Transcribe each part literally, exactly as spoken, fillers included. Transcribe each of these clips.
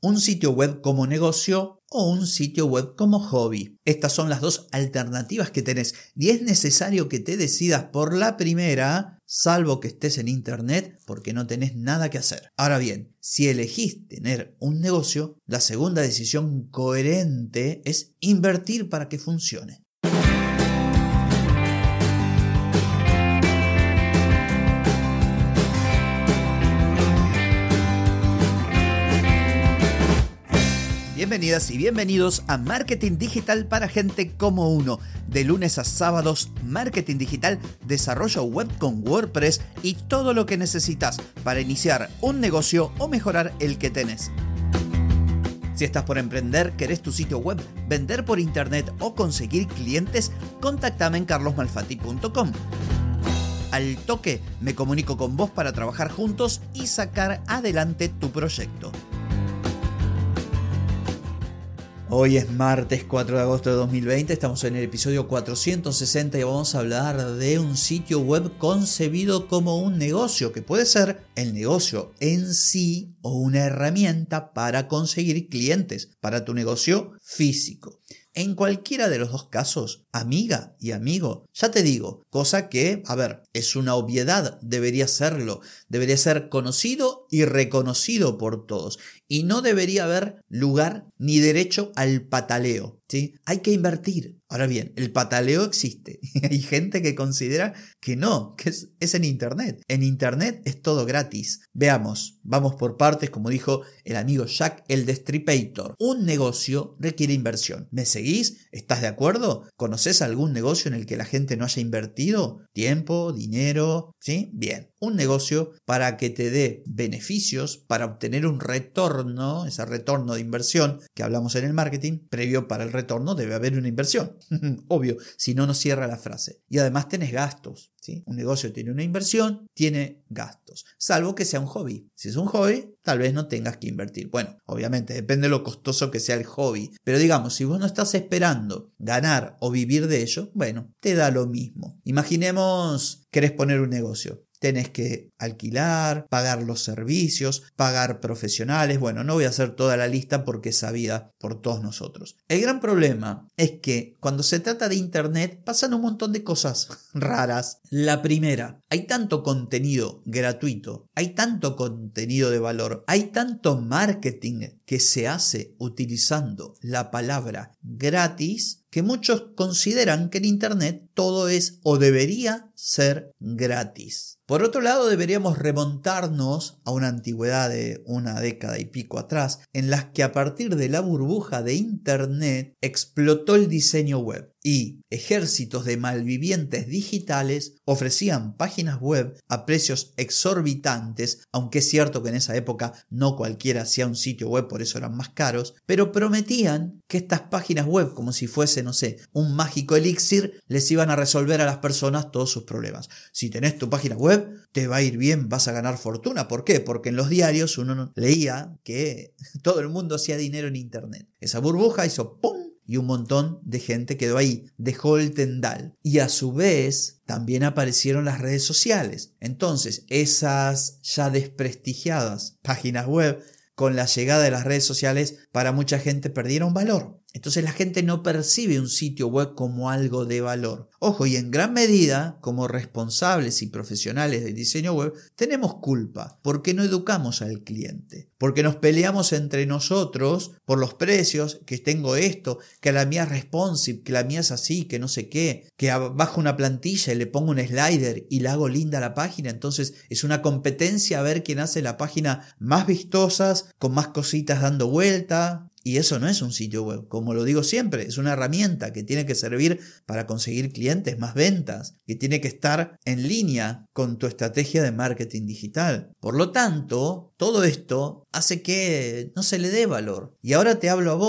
un sitio web como negocio o un sitio web como hobby. Estas son las dos alternativas que tenés y es necesario que te decidas por la primera, salvo que estés en internet porque no tenés nada que hacer. Ahora bien, si elegís tener un negocio, la segunda decisión coherente es invertir para que funcione. Bienvenidas y bienvenidos a Marketing Digital para gente como uno. De lunes a sábados, marketing digital, desarrollo web con WordPress y todo lo que necesitas para iniciar un negocio o mejorar el que tenés. Si estás por emprender, querés tu sitio web, vender por internet o conseguir clientes, contactame en carlos malfatti punto com. Al toque me comunico con vos para trabajar juntos y sacar adelante tu proyecto. Hoy es martes cuatro de agosto de dos mil veinte, estamos en el episodio cuatrocientos sesenta y vamos a hablar de un sitio web concebido como un negocio, que puede ser el negocio en sí o una herramienta para conseguir clientes para tu negocio físico. En cualquiera de los dos casos, amiga y amigo, ya te digo, cosa que, a ver, es una obviedad, debería serlo, debería ser conocido y reconocido por todos y no debería haber lugar ni derecho al pataleo, ¿sí? Hay que invertir. Ahora bien, el pataleo existe y hay gente que considera que no, que es, es en internet. En internet es todo gratis. Veamos, vamos por partes, como dijo el amigo Jack el Destripator. Un negocio requiere inversión. ¿Me seguís? ¿Estás de acuerdo? ¿Conoces algún negocio en el que la gente no haya invertido? ¿Tiempo? ¿Dinero? ¿Sí? Bien. Un negocio para que te dé beneficios, para obtener un retorno, ese retorno de inversión que hablamos en el marketing, previo para el retorno debe haber una inversión. Obvio, si no, no cierra la frase. Y además tenés gastos, ¿sí? Un negocio tiene una inversión, tiene gastos, salvo que sea un hobby. Si es un hobby, tal vez no tengas que invertir. Bueno, obviamente, depende de lo costoso que sea el hobby. Pero digamos, si vos no estás esperando ganar o vivir de ello, bueno, te da lo mismo. Imaginemos, querés poner un negocio. Tenés que alquilar, pagar los servicios, pagar profesionales. Bueno, no voy a hacer toda la lista porque es sabida por todos nosotros. El gran problema es que cuando se trata de internet pasan un montón de cosas raras. La primera, hay tanto contenido gratuito, hay tanto contenido de valor, hay tanto marketing que se hace utilizando la palabra gratis que muchos consideran que en internet todo es o debería ser gratis. Por otro lado, deberíamos remontarnos a una antigüedad de una década y pico atrás, en las que a partir de la burbuja de internet explotó el diseño web y ejércitos de malvivientes digitales ofrecían páginas web a precios exorbitantes, aunque es cierto que en esa época no cualquiera hacía un sitio web, por eso eran más caros, pero prometían que estas páginas web, como si fuese, no sé, un mágico elixir, les iban a resolver a las personas todos sus problemas. Si tenés tu página web, te va a ir bien, vas a ganar fortuna. ¿Por qué? Porque en los diarios uno leía que todo el mundo hacía dinero en internet. Esa burbuja hizo ¡pum! Y un montón de gente quedó ahí, dejó el tendal. Y a su vez también aparecieron las redes sociales. Entonces esas ya desprestigiadas páginas web, con la llegada de las redes sociales, para mucha gente perdieron valor. Entonces la gente no percibe un sitio web como algo de valor. Ojo, y en gran medida, como responsables y profesionales del diseño web, tenemos culpa porque no educamos al cliente. Porque nos peleamos entre nosotros por los precios, que tengo esto, que la mía es responsive, que la mía es así, que no sé qué, que bajo una plantilla y le pongo un slider y la hago linda a la página. Entonces es una competencia a ver quién hace la página más vistosas, con más cositas dando vuelta. Y eso no es un sitio web, como lo digo siempre, es una herramienta que tiene que servir para conseguir clientes, más ventas, que tiene que estar en línea con tu estrategia de marketing digital. Por lo tanto, todo esto hace que no se le dé valor. Y ahora te hablo a vos.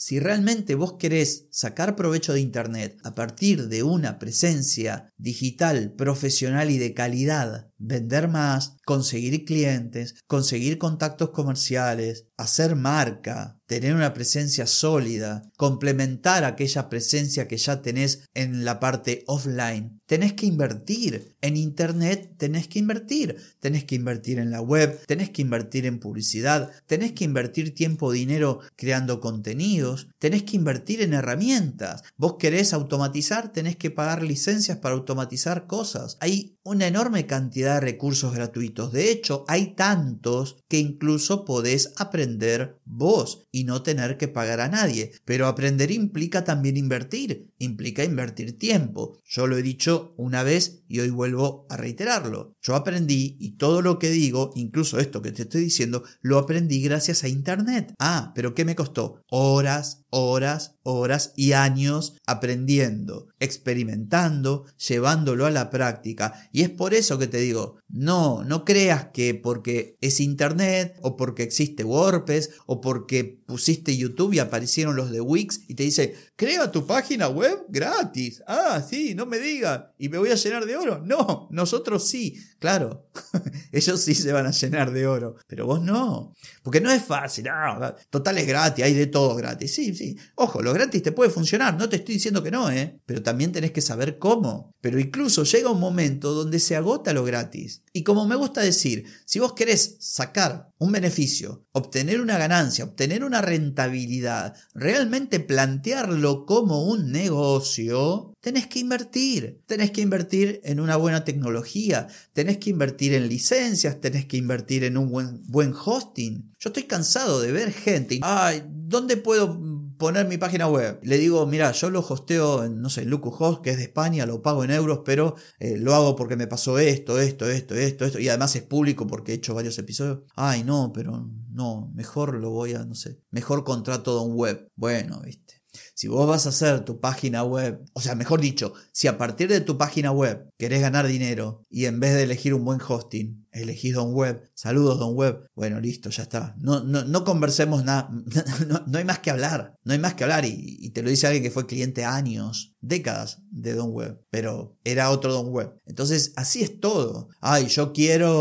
si realmente vos querés sacar provecho de Internet a partir de una presencia digital, profesional y de calidad, vender más, conseguir clientes, conseguir contactos comerciales, hacer marca, tener una presencia sólida, complementar aquella presencia que ya tenés en la parte offline, tenés que invertir. En Internet tenés que invertir. Tenés que invertir en la web, tenés que invertir en publicidad, tenés que invertir tiempo, dinero creando contenidos, tenés que invertir en herramientas. Vos querés automatizar, tenés que pagar licencias para automatizar cosas. Hay una enorme cantidad de recursos gratuitos. De hecho, hay tantos que incluso podés aprender vos y no tener que pagar a nadie. Pero aprender implica también invertir, implica invertir tiempo. Yo lo he dicho una vez y hoy vuelvo a reiterarlo. Yo aprendí, y todo lo que digo, incluso esto que te estoy diciendo, lo aprendí gracias a Internet. Ah, pero ¿qué me costó? Horas, horas, horas y años aprendiendo, experimentando, llevándolo a la práctica. Y es por eso que te digo, no, no creas que porque es Internet o porque existe WordPress o porque pusiste YouTube y aparecieron los de Wix y te dice, crea tu página web gratis. Ah, sí, no me digas. ¿Y me voy a llenar de oro? No, nosotros sí. Claro, ellos sí se van a llenar de oro, pero vos no. Porque no es fácil. No, total es gratis, hay de todo gratis. Sí, sí. Ojo, lo gratis te puede funcionar. No te estoy diciendo que no, ¿eh? Pero también tenés que saber cómo. Pero incluso llega un momento donde se agota lo gratis. Y como me gusta decir, si vos querés sacar un beneficio, obtener una ganancia, obtener una rentabilidad, realmente plantearlo como un negocio, tenés que invertir. Tenés que invertir en una buena tecnología, tenés que invertir en licencias, tenés que invertir en un buen, buen hosting. Yo estoy cansado de ver gente, ay, ¿dónde puedo poner mi página web? Le digo, mira, yo lo hosteo en, no sé, en Locuhost, que es de España, lo pago en euros, pero eh, lo hago porque me pasó esto, esto, esto, esto, esto, y además es público porque he hecho varios episodios. Ay, no, pero no, mejor lo voy a, no sé, mejor contrato de un web. Bueno, viste. Si vos vas a hacer tu página web, o sea, mejor dicho, si a partir de tu página web querés ganar dinero y en vez de elegir un buen hosting, elegís Don Web, saludos Don Web, bueno, listo, ya está. No, no, no conversemos nada, no, no hay más que hablar, no hay más que hablar y, y te lo dice alguien que fue cliente años, décadas de Don Web, pero era otro Don Web. Entonces, así es todo. Ay, yo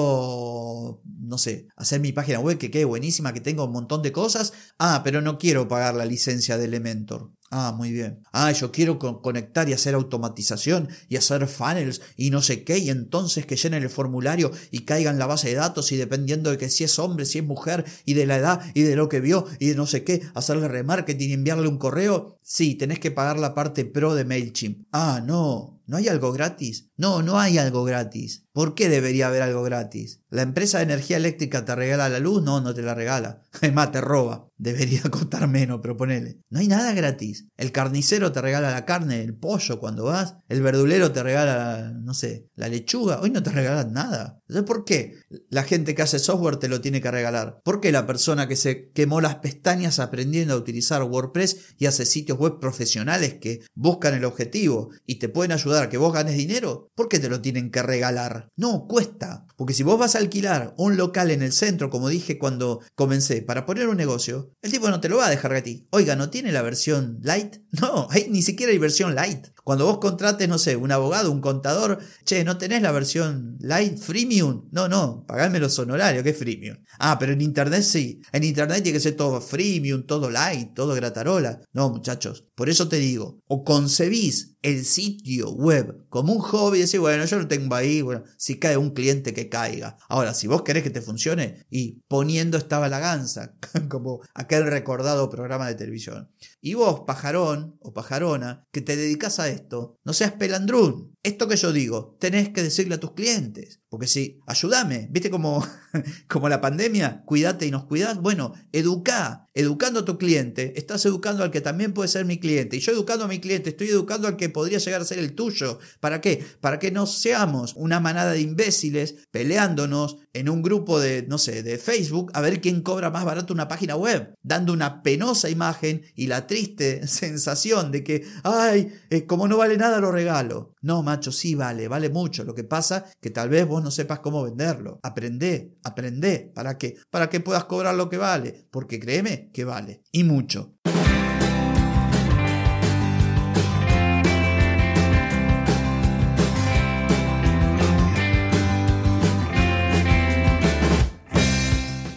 quiero, no sé, hacer mi página web que quede buenísima, que tenga un montón de cosas. Ah, pero no quiero pagar la licencia de Elementor. Ah, muy bien. Ah, yo quiero co- conectar y hacer automatización y hacer funnels y no sé qué, y entonces que llenen el formulario y caigan la base de datos y dependiendo de que si es hombre, si es mujer y de la edad y de lo que vio y de no sé qué, hacerle remarketing y enviarle un correo. Sí, tenés que pagar la parte pro de MailChimp. Ah, no. ¿No hay algo gratis? No, no hay algo gratis. ¿Por qué debería haber algo gratis? ¿La empresa de energía eléctrica te regala la luz? No, no te la regala. Es más, te roba. Debería costar menos, pero ponele. No hay nada gratis. El carnicero te regala la carne, el pollo cuando vas. El verdulero te regala, no sé, la lechuga. Hoy no te regalan nada. Entonces, ¿por qué la gente que hace software te lo tiene que regalar? ¿Por qué la persona que se quemó las pestañas aprendiendo a utilizar WordPress y hace sitios web profesionales que buscan el objetivo y te pueden ayudar a que vos ganes dinero? ¿Por qué te lo tienen que regalar? No, cuesta. Porque si vos vas a alquilar un local en el centro, como dije cuando comencé, para poner un negocio, el tipo no te lo va a dejar gratis. Oiga, ¿no tiene la versión light? No, hay, ni siquiera hay versión light. Cuando vos contrates, no sé, un abogado, un contador, che, ¿no tenés la versión light, freemium? No, no, pagame los honorarios, ¿qué es freemium? Ah, pero en internet sí. En internet tiene que ser todo freemium, todo light, todo gratarola. No, muchachos, por eso te digo, o concebís el sitio web como un hobby y decís, bueno, yo lo tengo ahí, bueno, si cae un cliente que caiga. Ahora, si vos querés que te funcione, y poniendo esta balaganza, como aquel recordado programa de televisión. Y vos, pajarón o pajarona, que te dedicás a esto, no seas pelandrún. Esto que yo digo, tenés que decirle a tus clientes. Porque si, ayúdame, ¿viste como, como la pandemia? Cuídate y nos cuidás. Bueno, educá. Educando a tu cliente, estás educando al que también puede ser mi cliente. Y yo educando a mi cliente, estoy educando al que podría llegar a ser el tuyo. ¿Para qué? Para que no seamos una manada de imbéciles peleándonos en un grupo de, no sé, de Facebook a ver quién cobra más barato una página web. Dando una penosa imagen y la triste sensación de que, ay, eh, como no vale nada lo regalo. No, macho, sí vale, vale mucho. Lo que pasa que tal vez vos no sepas cómo venderlo. Aprendé, aprendé. ¿Para qué? Para que puedas cobrar lo que vale. Porque créeme que vale. Y mucho.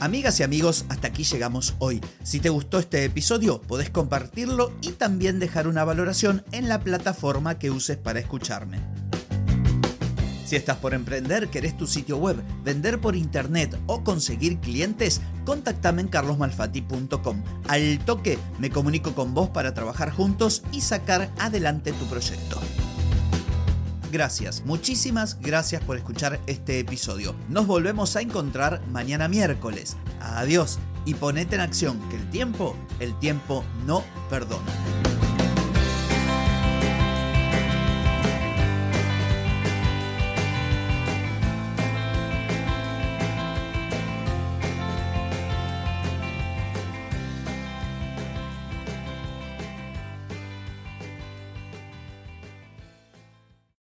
Amigas y amigos, hasta aquí llegamos hoy. Si te gustó este episodio, podés compartirlo y también dejar una valoración en la plataforma que uses para escucharme. Si estás por emprender, querés tu sitio web, vender por internet o conseguir clientes, contactame en carlos malfatti punto com. Al toque me comunico con vos para trabajar juntos y sacar adelante tu proyecto. Gracias, muchísimas gracias por escuchar este episodio. Nos volvemos a encontrar mañana miércoles. Adiós y ponete en acción, que el tiempo, el tiempo no perdona.